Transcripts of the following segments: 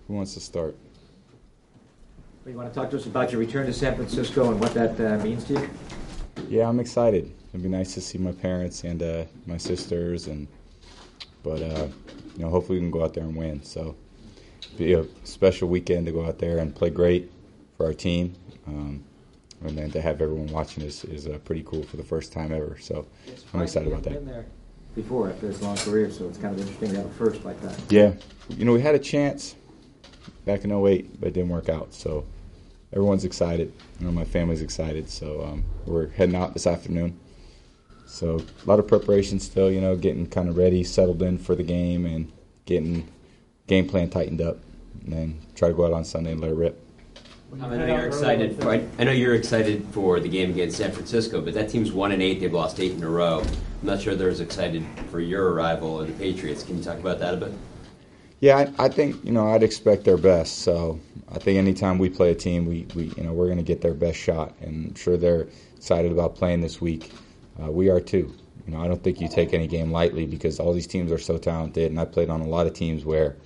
Who wants to start? Well, you want to talk to us about your return to San Francisco and what that means to you? Yeah, I'm excited. It'd be nice to see my parents and my sisters, but hopefully we can go out there and win. So it'll be a special weekend to go out there and play great for our team, and then to have everyone watching is pretty cool for the first time ever. So I'm excited about that. Been there before after his long career, so it's kind of interesting to have a first like that. Yeah, we had a chance back in '08, but it didn't work out. So everyone's excited. My family's excited. So we're heading out this afternoon. So a lot of preparation still, getting kind of ready, settled in for the game, and getting game plan tightened up, and then try to go out on Sunday and let it rip. I know you're excited. I know you're excited for the game against San Francisco, but that team's 1-8. They've lost 8 in a row. I'm not sure they're as excited for your arrival and the Patriots. Can you talk about that a bit? Yeah, I think I'd expect their best. So I think anytime we play a team, we're going to get their best shot, and I'm sure they're excited about playing this week. We are too. I don't think you take any game lightly because all these teams are so talented, and I played on a lot of teams where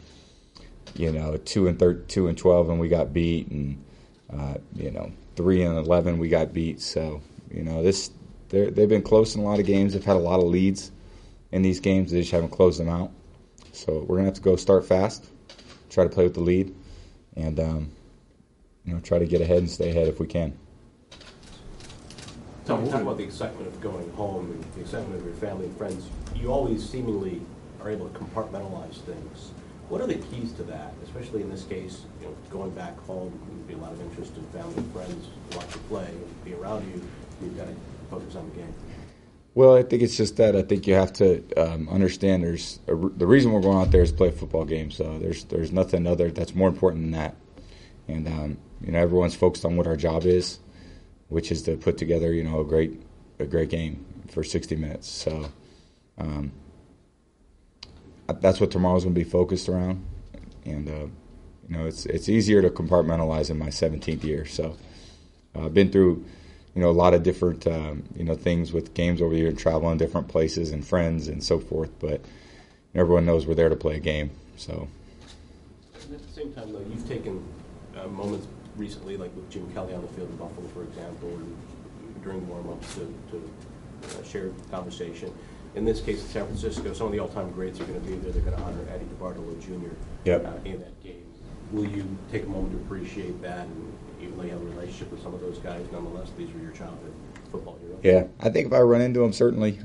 2-12 and we got beat, and 3-11 we got beat. So they've been close in a lot of games. They've had a lot of leads in these games. They just haven't closed them out. So we're gonna have to go start fast, try to play with the lead, and try to get ahead and stay ahead if we can. Tom, talk about the excitement of going home and the excitement of your family and friends. You always seemingly are able to compartmentalize things. What are the keys to that, especially in this case, going back home? There'd be a lot of interest in family and friends to watch you play and be around you. You've got to focus on the game. Well, I think it's just that I think you have to understand the reason we're going out there is to play a football game. So there's nothing other that's more important than that. And everyone's focused on what our job is, which is to put together a great game for 60 minutes. So that's what tomorrow's going to be focused around. And it's easier to compartmentalize in my 17th year. So I've been through a lot of different things with games over here and traveling different places and friends and so forth. But everyone knows we're there to play a game. So at the same time, though, you've taken moments recently, like with Jim Kelly on the field in Buffalo, for example, and during warm-ups to share conversation. In this case, in San Francisco, some of the all-time greats are going to be there. They're going to honor Eddie DeBartolo Jr. In that game. Will you take a moment to appreciate that? And even though you have a relationship with some of those guys, nonetheless, these were your childhood football heroes. Yeah, I think if I run into them, certainly,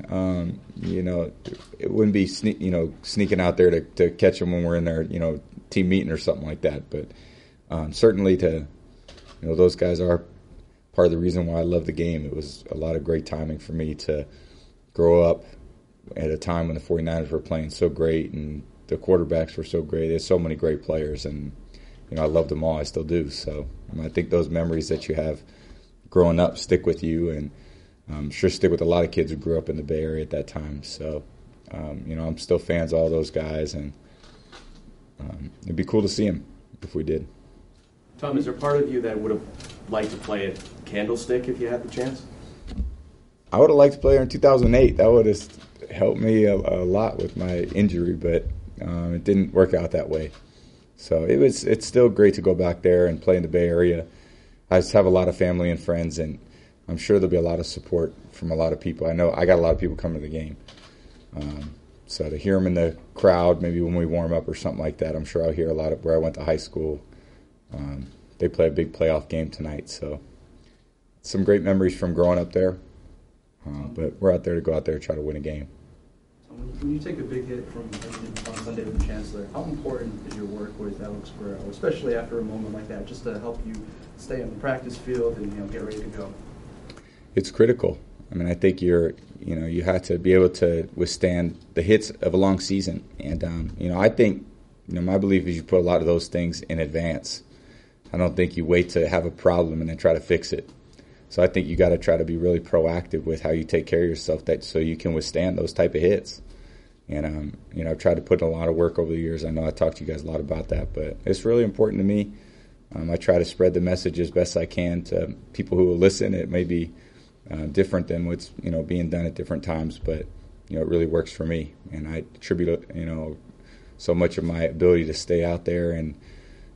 it wouldn't be sneaking out there to catch them when we're in their team meeting or something like that. But certainly those guys are part of the reason why I love the game. It was a lot of great timing for me to grow up at a time when the 49ers were playing so great and the quarterbacks were so great. There's so many great players, and I loved them all. I still do. So I think those memories that you have growing up stick with you, and I'm sure stick with a lot of kids who grew up in the Bay Area at that time. So I'm still fans of all those guys, and it'd be cool to see them if we did. Tom, is there part of you that would have liked to play at Candlestick if you had the chance? I would have liked to play there in 2008. That would have helped me a lot with my injury, but it didn't work out that way. So it's still great to go back there and play in the Bay Area. I just have a lot of family and friends, and I'm sure there'll be a lot of support from a lot of people. I know I got a lot of people coming to the game. So to hear them in the crowd, maybe when we warm up or something like that, I'm sure I'll hear a lot of where I went to high school. They play a big playoff game tonight, so some great memories from growing up there. But we're out there to go out there and try to win a game. When you take a big hit from on Sunday with the Chancellor, how important is your work with Alex Burrow, especially after a moment like that, just to help you stay on the practice field and get ready to go? It's critical. I mean, I think you have to be able to withstand the hits of a long season, and I think my belief is you put a lot of those things in advance. I don't think you wait to have a problem and then try to fix it. So I think you got to try to be really proactive with how you take care of yourself, so you can withstand those type of hits. And I've tried to put in a lot of work over the years. I know I talked to you guys a lot about that, but it's really important to me. I try to spread the message as best I can to people who will listen. It may be different than what's being done at different times, but it really works for me. And I attribute so much of my ability to stay out there and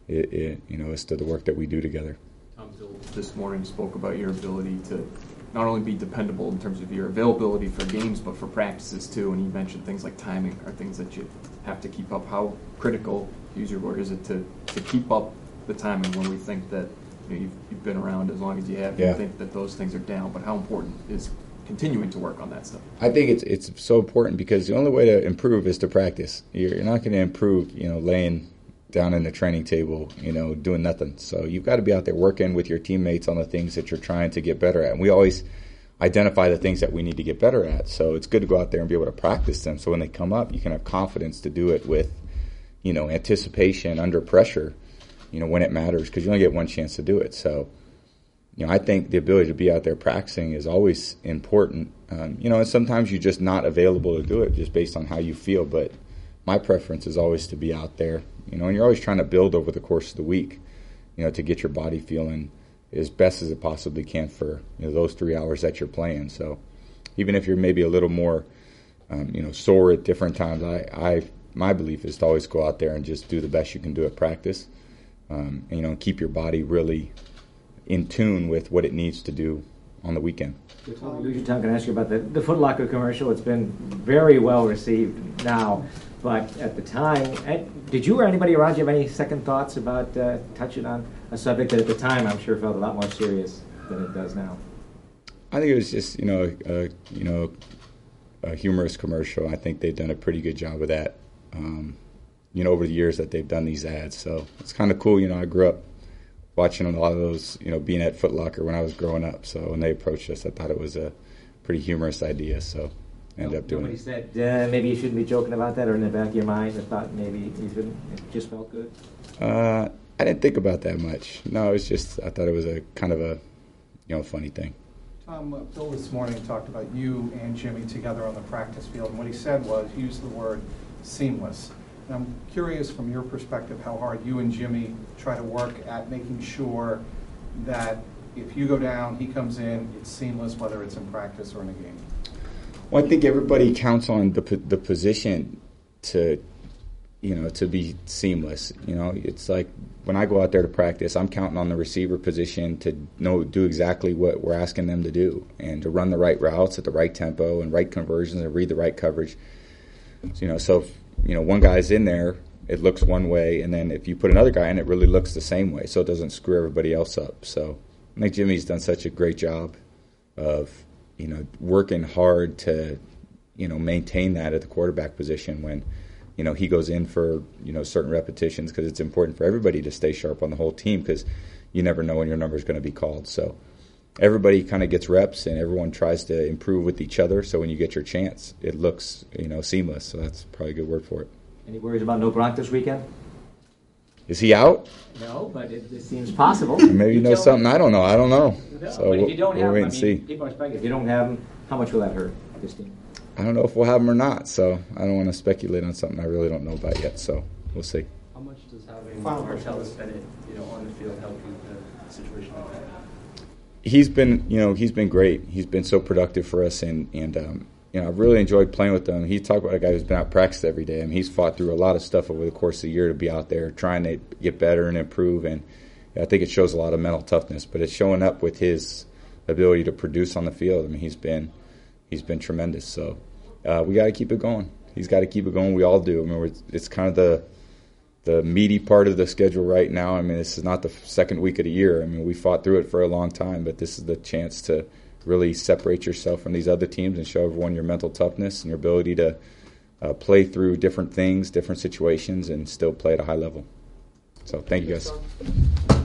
as to the work that we do together. Tom Dill this morning spoke about your ability to not only be dependable in terms of your availability for games, but for practices too. And he mentioned things like timing are things that you have to keep up. How critical, use your word, is it to keep up the timing when we think that you've been around as long as you have? Yeah. You think that those things are down, but how important is continuing to work on that stuff? I think it's so important because the only way to improve is to practice. You're not going to improve, laying down in the training table, doing nothing. So you've got to be out there working with your teammates on the things that you're trying to get better at. And we always identify the things that we need to get better at. So it's good to go out there and be able to practice them. So when they come up, you can have confidence to do it with, anticipation under pressure, when it matters, because you only get one chance to do it. So, I think the ability to be out there practicing is always important. And sometimes you're just not available to do it just based on how you feel. But my preference is always to be out there, and you're always trying to build over the course of the week, to get your body feeling as best as it possibly can for those 3 hours that you're playing. So even if you're maybe a little more, sore at different times, my belief is to always go out there and just do the best you can do at practice, and keep your body really in tune with what it needs to do on the weekend. Before we lose your time, can I ask you about the Foot Locker commercial? It's been very well received now, but at the time, did you or anybody around you have any second thoughts about touching on a subject that at the time I'm sure felt a lot more serious than it does now? I think it was just a humorous commercial. I think they've done a pretty good job of that. Over the years that they've done these ads, so it's kind of cool. I grew up watching a lot of those, being at Foot Locker when I was growing up. So when they approached us, I thought it was a pretty humorous idea. So I ended up doing Nobody it. said maybe you shouldn't be joking about that, or in the back of your mind, I thought maybe you shouldn't. It just felt good. I didn't think about that much. No, it was just I thought it was a kind of a funny thing. Tom, Bill this morning talked about you and Jimmy together on the practice field, and what he said was, he used the word seamless. And I'm curious from your perspective how hard you and Jimmy try to work at making sure that if you go down, he comes in, it's seamless, whether it's in practice or in a game. Well, I think everybody counts on the position to be seamless. It's like when I go out there to practice, I'm counting on the receiver position to do exactly what we're asking them to do and to run the right routes at the right tempo and right conversions and read the right coverage. So one guy's in there, it looks one way, and then if you put another guy in, it really looks the same way, so it doesn't screw everybody else up. So I think Jimmy's done such a great job of, working hard to, maintain that at the quarterback position when, he goes in for, certain repetitions, because it's important for everybody to stay sharp on the whole team, because you never know when your number is going to be called. So everybody kind of gets reps, and everyone tries to improve with each other. So when you get your chance, it looks, seamless. So that's probably a good word for it. Any worries about no Gronk this weekend? Is he out? No, but it seems possible. Maybe you know something I don't know. I don't know. No, So but if you don't we'll have wait him, and see. people expect if you don't have him, how much will that hurt this team? I don't know if we'll have him or not. So I don't want to speculate on something I really don't know about yet. So we'll see. How much does having Martellus Bennett, on the field help you in a situation like that? He's been great. He's been so productive for us, and I've really enjoyed playing with him. He talked about a guy who's been out practicing every day. I mean, he's fought through a lot of stuff over the course of the year to be out there trying to get better and improve, and I think it shows a lot of mental toughness. But it's showing up with his ability to produce on the field. I mean, he's been tremendous. So we got to keep it going. He's got to keep it going. We all do. I mean, it's kind of the meaty part of the schedule right now. I mean, this is not the second week of the year. I mean, we fought through it for a long time, but this is the chance to really separate yourself from these other teams and show everyone your mental toughness and your ability to play through different things, different situations, and still play at a high level. So thank you, guys.